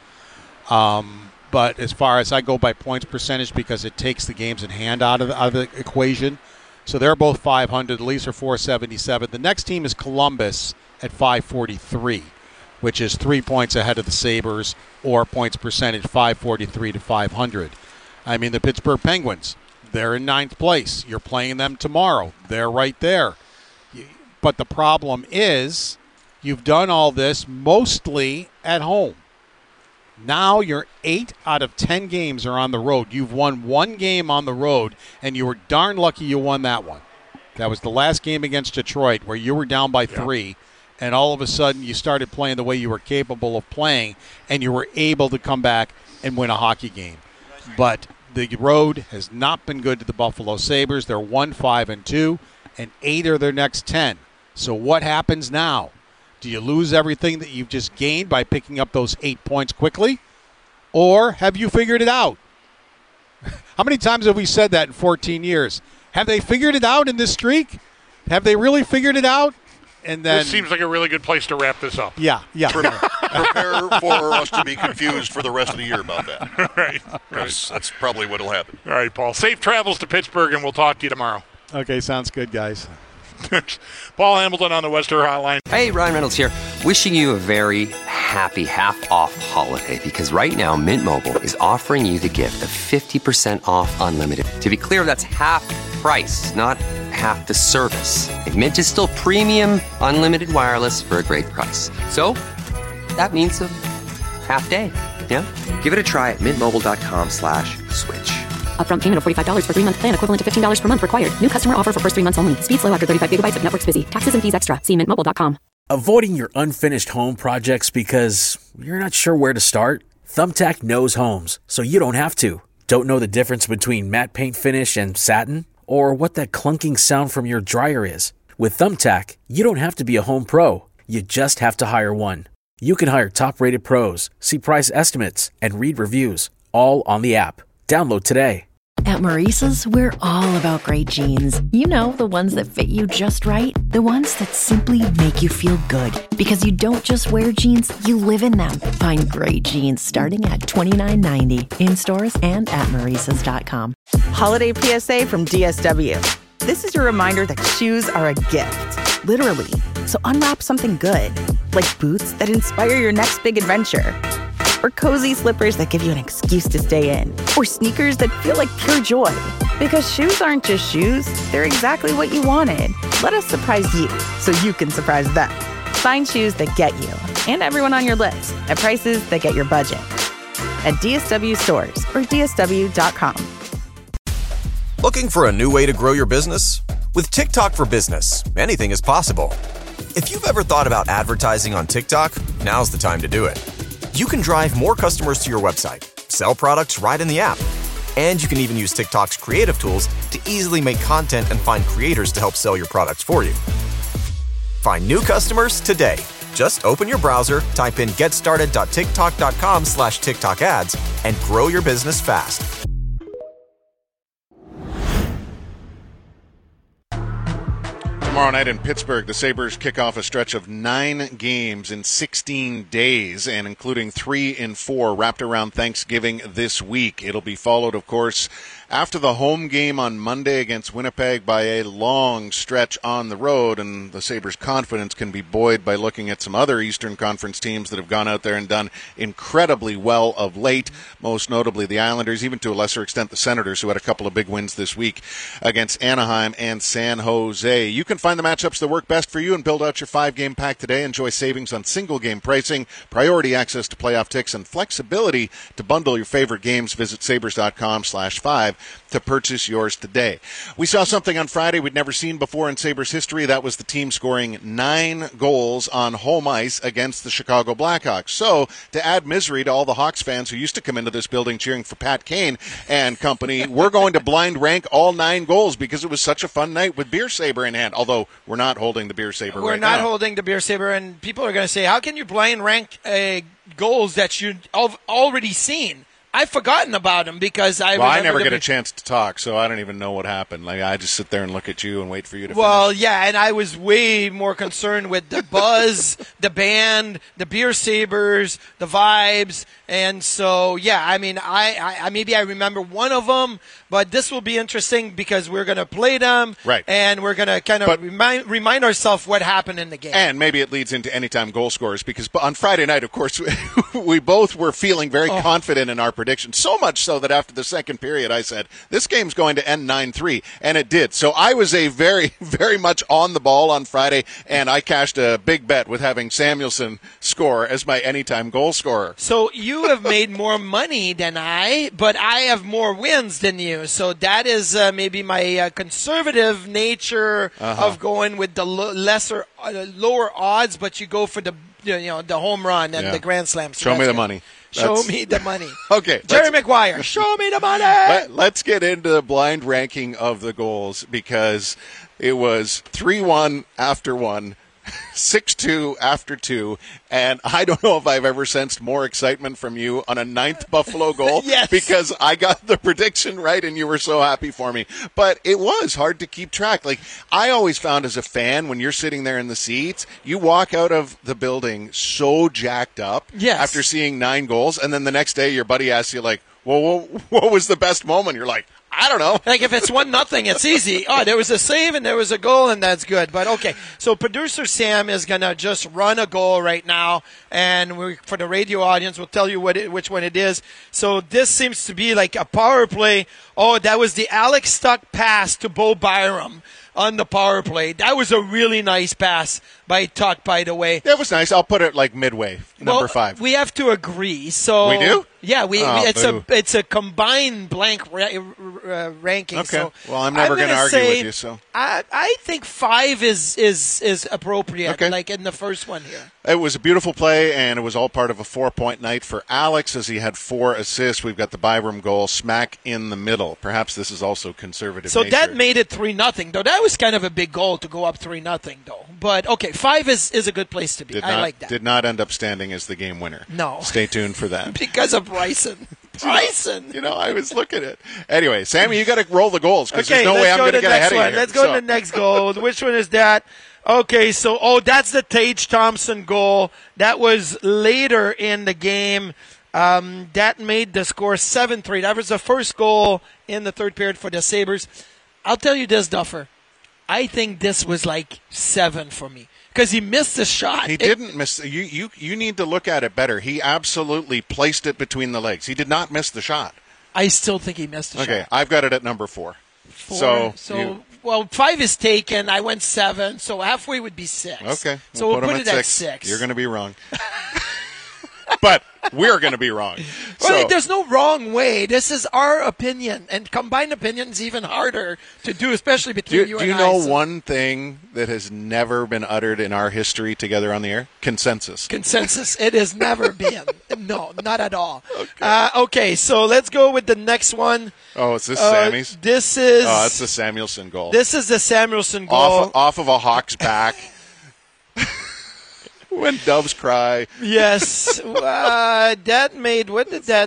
But as far as I go by points percentage, because it takes the games in hand out of the equation. So they're both 500. The Leafs are 477. The next team is Columbus at 543, which is 3 points ahead of the Sabres, or points percentage 543 to 500. I mean, the Pittsburgh Penguins, they're in 9th place. You're playing them tomorrow. They're right there. But the problem is you've done all this mostly at home. Now you're 8 out of 10 games are on the road. You've won 1 game on the road, and you were darn lucky you won that one. That was the last game against Detroit where you were down by 3, and all of a sudden you started playing the way you were capable of playing, and you were able to come back and win a hockey game. But the road has not been good to the Buffalo Sabres. They're 1-5-2, and 8 are their next 10. So what happens now? Do you lose everything that you've just gained by picking up those 8 points quickly? Or have you figured it out? How many times have we said that in 14 years? Have they figured it out in this streak? Have they really figured it out? And then this seems like a really good place to wrap this up. Yeah. Prepare for us to be confused for the rest of the year about that. Right. That's probably what will happen. All right, Paul. Safe travels to Pittsburgh, and we'll talk to you tomorrow. Okay, sounds good, guys. Paul Hamilton on the Wester Hotline. Hey, Ryan Reynolds here. Wishing you a very happy half-off holiday, because right now Mint Mobile is offering you the gift of 50% off unlimited. To be clear, that's half price, not half the service. And Mint is still premium unlimited wireless for a great price. So that means a half day. Yeah? Give it a try at mintmobile.com/switch. Upfront payment of $45 for 3-month plan equivalent to $15 per month required. New customer offer for first 3 months only. Speed slow after 35 gigabytes if network's busy. Taxes and fees extra. See mintmobile.com. Avoiding your unfinished home projects because you're not sure where to start? Thumbtack knows homes, so you don't have to. Don't know the difference between matte paint finish and satin? Or what that clunking sound from your dryer is? With Thumbtack, you don't have to be a home pro. You just have to hire one. You can hire top-rated pros, see price estimates, and read reviews, all on the app. Download today. At Maurice's, we're all about great jeans. You know, the ones that fit you just right. The ones that simply make you feel good. Because you don't just wear jeans, you live in them. Find great jeans starting at $29.90 in stores and at Maurice's.com. Holiday PSA from DSW. This is your reminder that shoes are a gift. Literally. So unwrap something good. Like boots that inspire your next big adventure. Or cozy slippers that give you an excuse to stay in. Or sneakers that feel like pure joy. Because shoes aren't just shoes, they're exactly what you wanted. Let us surprise you so you can surprise them. Find shoes that get you and everyone on your list at prices that get your budget. At DSW stores or DSW.com. Looking for a new way to grow your business? With TikTok for Business, anything is possible. If you've ever thought about advertising on TikTok, now's the time to do it. You can drive more customers to your website, sell products right in the app, and you can even use TikTok's creative tools to easily make content and find creators to help sell your products for you. Find new customers today. Just open your browser, type in getstarted.tiktok.com/TikTok ads, and grow your business fast. Tomorrow night in Pittsburgh, the Sabres kick off a stretch of 9 games in 16 days, and including 3 in 4 wrapped around Thanksgiving this week. It'll be followed, of course, after the home game on Monday against Winnipeg by a long stretch on the road, and the Sabres' confidence can be buoyed by looking at some other Eastern Conference teams that have gone out there and done incredibly well of late, most notably the Islanders, even to a lesser extent the Senators, who had a couple of big wins this week against Anaheim and San Jose. You can find the matchups that work best for you and build out your 5-game pack today. Enjoy savings on single-game pricing, priority access to playoff ticks, and flexibility to bundle your favorite games. Visit sabres.com/5 to purchase yours today. We saw something on Friday we'd never seen before in Sabres history. That was the team scoring 9 goals on home ice against the Chicago Blackhawks. So, to add misery to all the Hawks fans who used to come into this building cheering for Pat Kane and company, we're going to blind rank all 9 goals because it was such a fun night with Beer Saber in hand. Although we're not holding the Beer Saber right now. We're not holding the Beer Saber, and people are going to say, how can you blind rank goals that you've already seen? I've forgotten about them because I never get a chance to talk, so I don't even know what happened. Like, I just sit there and look at you and wait for you to finish. Yeah, and I was way more concerned with the buzz, the band, the Beer Sabers, the vibes, and so, yeah, I mean, I maybe I remember one of them, but this will be interesting because we're going to play them, right, and we're going to kind of remind ourselves what happened in the game. And maybe it leads into anytime goal scorers, because on Friday night, of course, we both were feeling very confident in our prediction, so much so that after the second period I said, this game's going to end 9-3, and it did. So I was a very, very much on the ball on Friday, and I cashed a big bet with having Samuelson score as my anytime goal scorer. So you have made more money than I, but I have more wins than you. So that is maybe my conservative nature of going with the lower odds, but you go for the home run and the grand slam. So show me the money. Show me the money. Okay. Jerry Maguire, show me the money. Let's get into the blind ranking of the goals, because it was 3-1 after 1, 6-2 after 2, and I don't know if I've ever sensed more excitement from you on a 9th Buffalo goal. Yes. Because I got the prediction right and you were so happy for me. But it was hard to keep track. Like, I always found as a fan, when you're sitting there in the seats, you walk out of the building so jacked up after seeing 9 goals, and then the next day your buddy asks you, like, well, what was the best moment? You're like, I don't know. Like, if it's 1-0, it's easy. Oh, there was a save and there was a goal, and that's good. But okay, so producer Sam is gonna just run a goal right now, and for the radio audience, we'll tell you which one it is. So this seems to be like a power play. Oh, that was the Alex Stuck pass to Bo Byram. on the power play. That was a really nice pass by Tuch, by the way. That was nice. I'll put it like midway, number 5. We have to agree. So we do? Yeah, it's a combined blank ranking. Okay. So well, I'm never going to argue with you. So I think 5 is appropriate. Okay. Like in the first one here. It was a beautiful play, and it was all part of a 4-point night for Alex as he had 4 assists. We've got the Byram goal smack in the middle. Perhaps this is also conservative. So nature. that made it 3-0, though. That was kind of a big goal to go up 3-0, though. But okay, 5 is a good place to be. I like that. Did not end up standing as the game winner. No. Stay tuned for that. Because of Bryson. I was looking at it. Anyway, Sammy, you got to roll the goals because there's no way I'm going to get ahead of you. Let's go to the next goal. Which one is that? Okay, so that's the Tage Thompson goal. That was later in the game. That made the score 7-3. That was the first goal in the third period for the Sabres. I'll tell you this, Duffer. I think this was like 7 for me. Because he missed the shot. He didn't miss. You need to look at it better. He absolutely placed it between the legs. He did not miss the shot. I still think he missed the shot. Okay, I've got it at number 4. 4. So 5 is taken. I went 7. So halfway would be 6. Okay. So we'll put it at 6. You're going to be wrong. But we're going to be wrong. Well, there's no wrong way. This is our opinion, and combined opinion is even harder to do, especially between you and I. Do you know one thing that has never been uttered in our history together on the air? Consensus. Consensus. It has never been. No, not at all. Okay, so let's go with the next one. Oh, is this Sammy's? This is... Oh, it's the Samuelson goal. This is the Samuelson goal. Off of a Hawk's back. When doves cry. Yes. That made it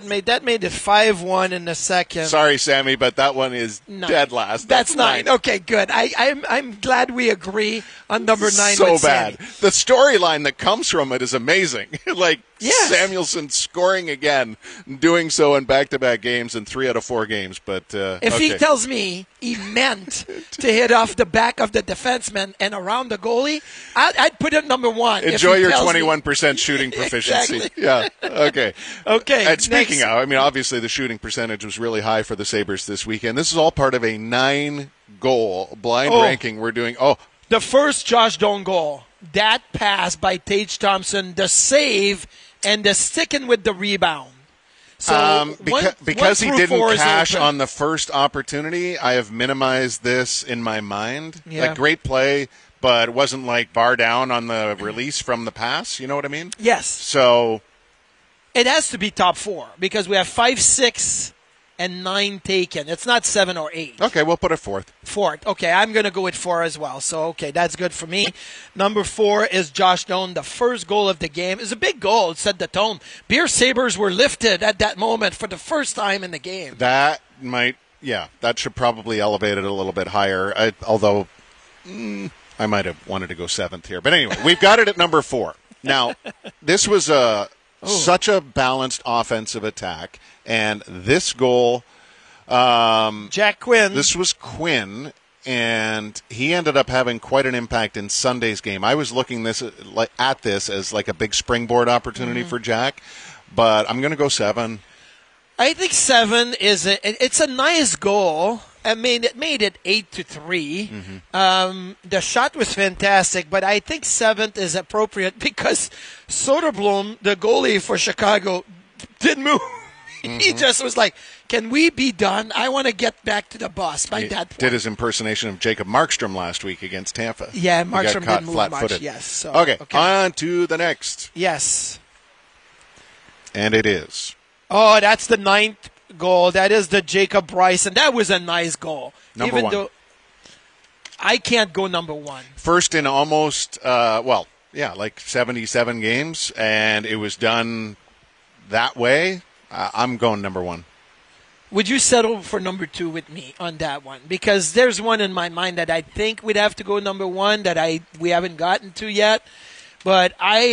5-1 in the second. Sorry, Sammy, but that one is dead last. That's 9. Okay, good. I'm glad we agree on number 9 so with bad. Sammy. The storyline that comes from it is amazing. Yes. Samuelson scoring again, doing so in back-to-back games in 3 out of 4 games. But if he tells me he meant to hit off the back of the defenseman and around the goalie, I'd put it number 1. Enjoy your 21% shooting proficiency. Exactly. Yeah. Okay. Okay. And speaking of, obviously the shooting percentage was really high for the Sabres this weekend. This is all part of a 9-goal blind ranking we're doing. The first Josh Doan goal, that pass by Tage Thompson, the save, and the sticking with the rebound. So because he didn't cash on the first opportunity, I have minimized this in my mind. Yeah. Like, great play, but it wasn't like bar down on the release from the pass. You know what I mean? Yes. So it has to be top 4 because we have 5, 6, and 9 taken. It's not 7 or 8. Okay, we'll put it 4th. 4th. Okay, I'm going to go with 4 as well. So, okay, that's good for me. Number 4 is Josh Doan. The first goal of the game is a big goal. It set the tone. Beer Sabres were lifted at that moment for the first time in the game. That should probably elevate it a little bit higher. Although I might have wanted to go 7th here. But anyway, we've got it at number 4. Now, this was such a balanced offensive attack. And this goal, Jack Quinn. This was Quinn, and he ended up having quite an impact in Sunday's game. I was looking at this as like a big springboard opportunity for Jack, but I'm going to go 7. I think 7 it's a nice goal. I mean, it made it 8-3. The shot was fantastic, but I think 7th is appropriate because Soderblom, the goalie for Chicago, didn't move. He just was like, can we be done? I want to get back to the bus by that point. Did his impersonation of Jacob Markstrom last week against Tampa. Yeah, Markstrom didn't move flat-footed. much. Yes. So, okay, on to the next. Yes. And it is. Oh, that's the 9th goal. That is the Jacob Bryson. That was a nice goal. Number 1. I can't go number 1. First in almost, like 77 games, and it was done that way. I'm going number 1. Would you settle for number 2 with me on that one? Because there's one in my mind that I think we'd have to go number 1 that we haven't gotten to yet. But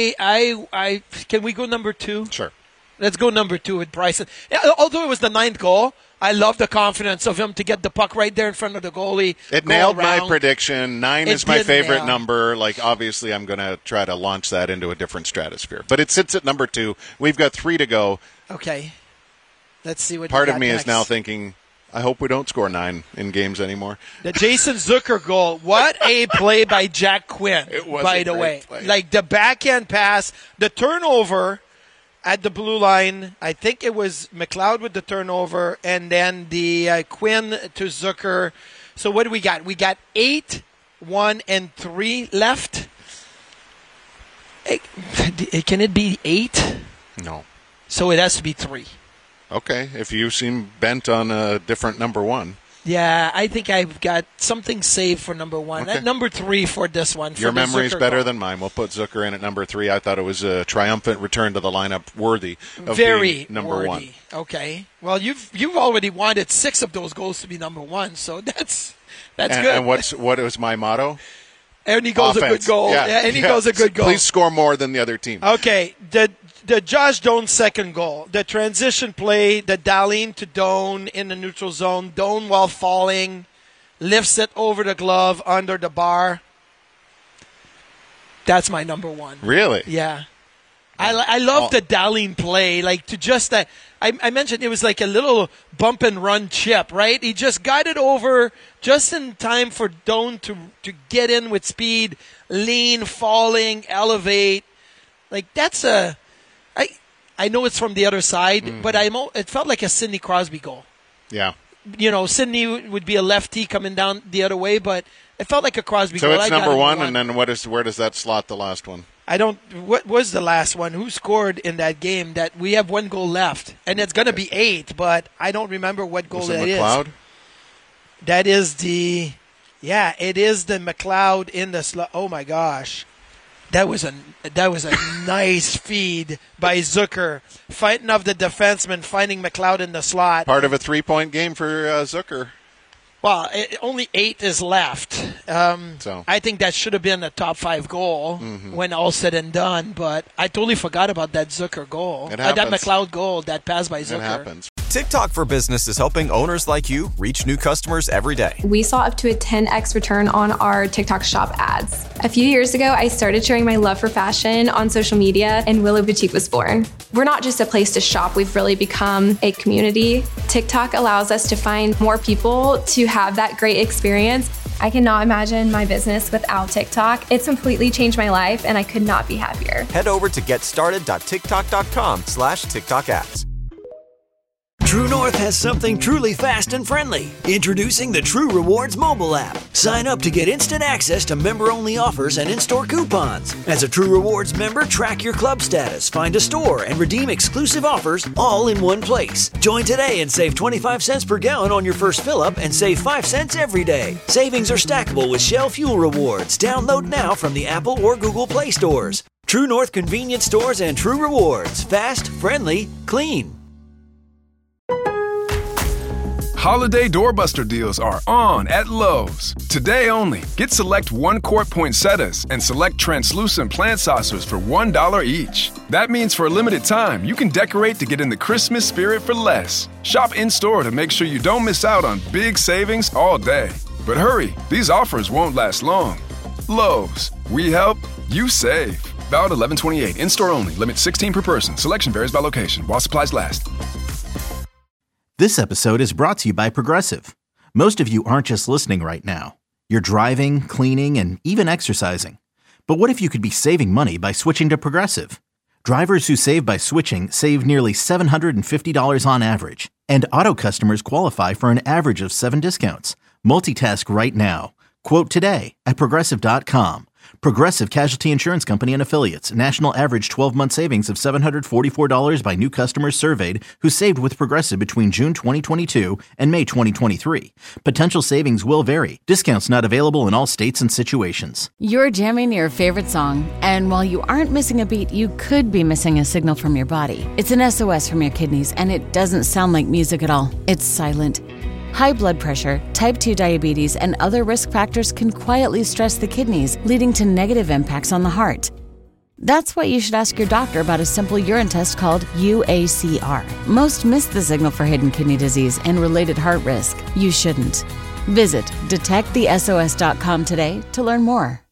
I can we go number 2? Sure. Let's go number 2 with Bryson. Although it was the 9th goal, I love the confidence of him to get the puck right there in front of the goalie. It nailed my prediction. 9 is my favorite number. Obviously, I'm going to try to launch that into a different stratosphere. But it sits at number 2. We've got 3 to go. Okay. Let's see what Part of me is now thinking, I hope we don't score 9 in games anymore. The Jason Zucker goal. What a play by Jack Quinn, It was by a the great way. play. Like the backhand pass, the turnover at the blue line. I think it was McLeod with the turnover, and then the Quinn to Zucker. So what do we got? We got 8, 1, and 3 left. Can it be 8? No. So it has to be 3. Okay, if you seem bent on a different number 1. Yeah, I think I've got something saved for number 1. Okay. At number 3 for this one. Your memory's better goal. than mine. We'll put Zucker in at number 3. I thought it was a triumphant return to the lineup worthy of Very being number worthy. 1. Okay. Well, you've already wanted 6 of those goals to be number 1, so that's good. And what was my motto? Any goal's a good goal. Yeah, any goal's a good goal. Please score more than the other team. Okay, the Josh Doan second goal, the transition play, the Dahlin to Doan in the neutral zone, Doan while falling, lifts it over the glove under the bar. That's my number 1. Really? Yeah. I love the Dahlin play, like to just that. I mentioned it was like a little bump and run chip, right? He just got it over just in time for Doan to get in with speed, lean, falling, elevate. Like that's I know it's from the other side, but it felt like a Sidney Crosby goal. Yeah. You know, Sidney would be a lefty coming down the other way, but it felt like a Crosby So goal. it's number 1, and then where does that slot the last one? What was the last one? Who scored in that game? That we have 1 goal left, and it's going to be 8, but I don't remember what goal that is. McLeod? That is it is the McLeod in the slot. Oh my gosh. That was a nice feed by Zucker, fighting off the defenseman, finding McLeod in the slot. Part of a 3-point game for Zucker. Well, only 8 is left. So I think that should have been a top 5 goal when all said and done. But I totally forgot about that Zucker goal. It That happens. McLeod goal, that pass by Zucker. It happens. TikTok for Business is helping owners like you reach new customers every day. We saw up to a 10x return on our TikTok shop ads. A few years ago, I started sharing my love for fashion on social media, and Willow Boutique was born. We're not just a place to shop, we've really become a community. TikTok allows us to find more people to have that great experience. I cannot imagine my business without TikTok. It's completely changed my life, and I could not be happier. Head over to getstarted.tiktok.com/TikTok ads. True North has something truly fast and friendly. Introducing the True Rewards mobile app. Sign up to get instant access to member-only offers and in-store coupons. As a True Rewards member, track your club status, find a store, and redeem exclusive offers all in one place. Join today and save 25 cents per gallon on your first fill-up and save 5 cents every day. Savings are stackable with Shell Fuel Rewards. Download now from the Apple or Google Play stores. True North convenience stores and True Rewards. Fast, friendly, clean. Holiday doorbuster deals are on at Lowe's. Today only, get select 1-quart poinsettias and select translucent plant saucers for $1 each. That means for a limited time, you can decorate to get in the Christmas spirit for less. Shop in-store to make sure you don't miss out on big savings all day. But hurry, these offers won't last long. Lowe's, we help, you save. Valid 11/28, in-store only, limit 16 per person. Selection varies by location, while supplies last. This episode is brought to you by Progressive. Most of you aren't just listening right now. You're driving, cleaning, and even exercising. But what if you could be saving money by switching to Progressive? Drivers who save by switching save nearly $750 on average. And auto customers qualify for an average of 7 discounts. Multitask right now. Quote today at Progressive.com. Progressive Casualty Insurance Company and Affiliates. National average 12-month savings of $744 by new customers surveyed who saved with Progressive between June 2022 and May 2023. Potential savings will vary. Discounts not available in all states and situations. You're jamming your favorite song, and while you aren't missing a beat, you could be missing a signal from your body. It's an SOS from your kidneys, and it doesn't sound like music at all. It's silent. High blood pressure, type 2 diabetes, and other risk factors can quietly stress the kidneys, leading to negative impacts on the heart. That's why you should ask your doctor about a simple urine test called UACR. Most miss the signal for hidden kidney disease and related heart risk. You shouldn't. Visit detectthesos.com today to learn more.